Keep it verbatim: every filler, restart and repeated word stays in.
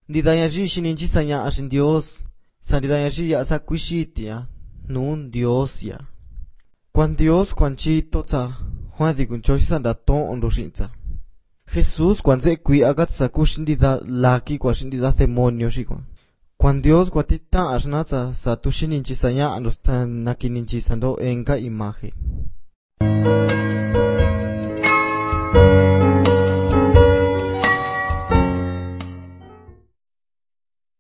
Ndidayashi shininchi sanya ashin Dios, sandidayashi ya sa kuishitia, nun Dios ya. Cuan Dios cuan chito tsa, Juan di kunchoshi sandaton ondoshinza. Jesús cuan se kui agatsa kushindida laki kwa shindida demonio shikwa. Cuan Dios cuatita ashnatsa sa tu shininchi sanya ando sa nakininchi sando enga imagen.